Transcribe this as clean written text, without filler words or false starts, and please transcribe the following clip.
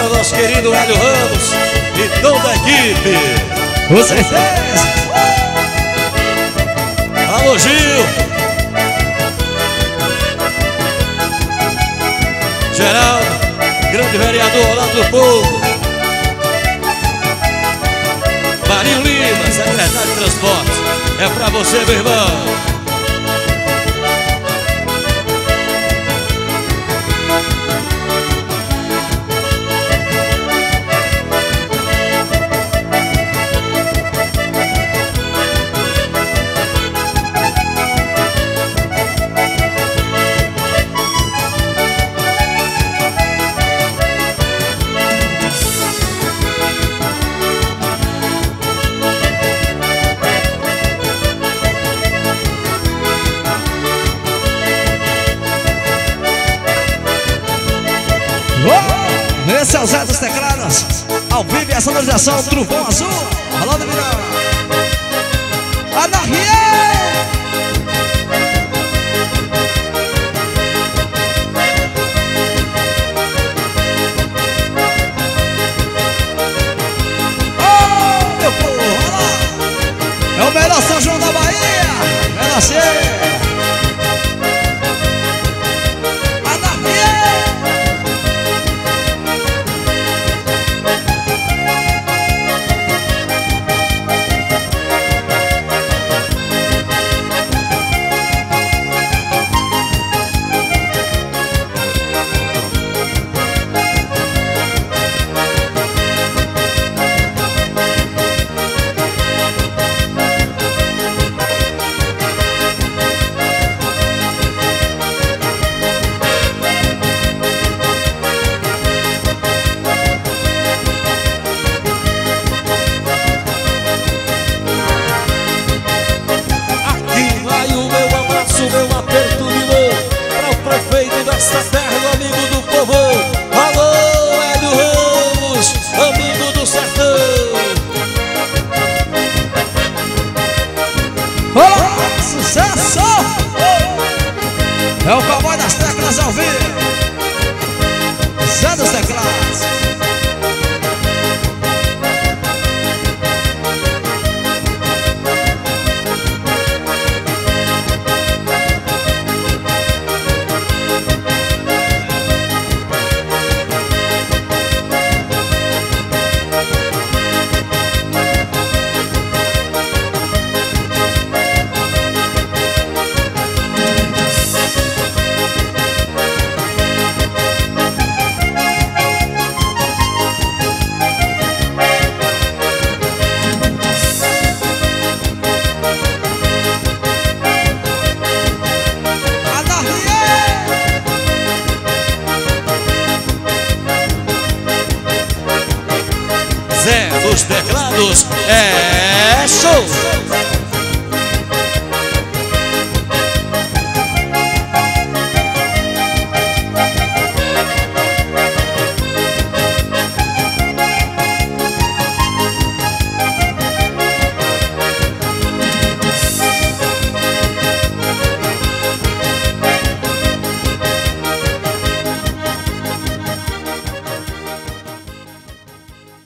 para o nosso querido Hélio Ramos e toda a equipe. Com certeza. Alô, Gil. Geraldo, grande vereador lá do povo. Marinho Lima, secretário de transporte. É pra você, meu irmão. Esse é o Zé dos Teclados, ao vivo e a sonorização do Trovão Azul. Alô, Dominão. Anarquia! Oh, meu povo, olha lá. É o melhor São João da Bahia. Melhor ser. Meu aperto de mão para o prefeito desta terra, o amigo do povo. Alô, Hélio Ramos, amigo do sertão. Olá, sucesso! É o cowboy das teclas ao vivo, Zé dos Teclados. Zé dos Teclados é